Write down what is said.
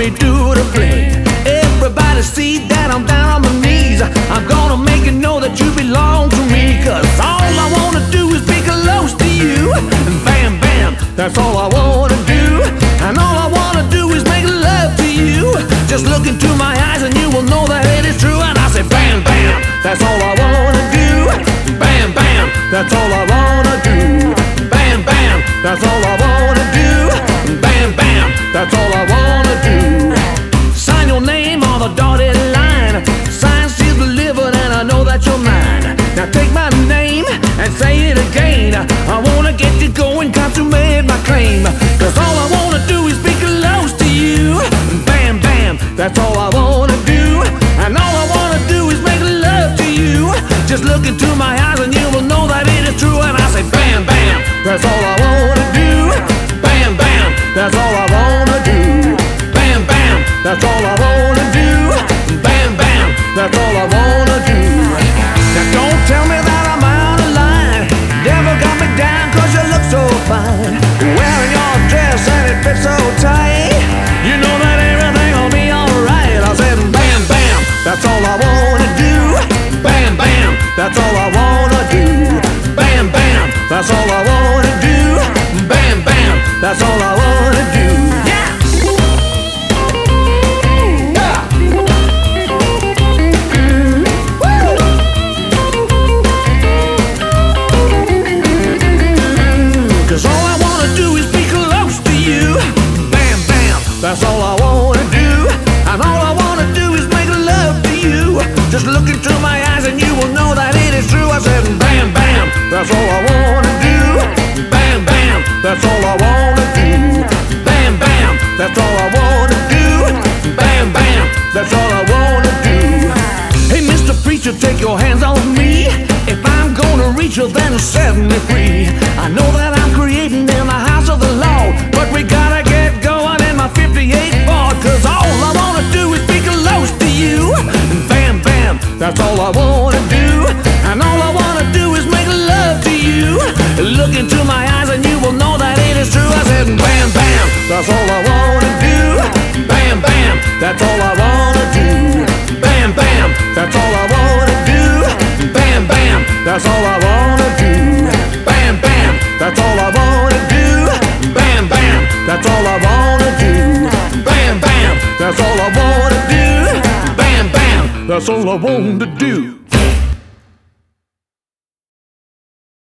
22 to play. Everybody see that I'm down on my knees. I'm gonna make you know that you belong to me. Cause all I wanna do is be close to you. And bam, bam, that's all I wanna do. And all I wanna do is make love to you. Just look into my eyes and you will know that it is true. And I say bam, bam, that's all I wanna do. Bam, bam, that's all I wanna do. Bam, bam, that's all I wanna do. Bam, bam, that's all I wanna do. Sign your name on the dotted line. Sign, sealed, delivered, and I know that you're mine. Now take my name and say it again. I wanna get you going, consummate my claim. Cause all I wanna do is be close to you. Bam, bam, that's all I wanna do. And all I wanna do is make love to you. Just look into my eyes and you will know that it is true. And I say bam, bam, that's all I wanna do. Bam, bam, that's all I wanna do. Bam, bam, that's all I wanna do. Bam, bam, that's all I wanna do. Now don't tell me that I'm out of line. Never got me down cause you look so fine. Wearing your dress and it fits so tight. You know that everything will be alright. I said bam, bam, that's all I wanna do. Bam, bam, that's all I wanna do. Bam, bam, that's all I wanna do. Bam, bam, that's all I wanna do. Yeah! Cause all I wanna do is be close to you. Bam, bam, that's all I wanna do. And all I wanna do is make love to you. Just look into my eyes and you will know that it is true. I said bam, bam, that's all I wanna do. Bam, bam, that's all I wanna do. Bam, bam, that's all I wanna do. Bam, bam, that's all I wanna do. Hey, Mr. Preacher, take your hands off me. If I'm gonna reach you, then set me free. I know that I'm creating in the house of the Lord, but we gotta get going in my 58 Ford. Cause all I wanna do is be close to you. And bam, bam, that's all I wanna do. And all I wanna do is make love to you. Look into my eyes and you will know that it is true. I said bam, bam, that's all I wanna do. Bam, bam, that's all I wanna do. Bam, bam, that's all I wanna do. Bam, bam, that's all I wanna do. Bam, bam, that's all I wanna do. Bam, bam, that's all I wanna do. Bam, bam, that's all I wanna do. Bam, bam, that's all I wanna do.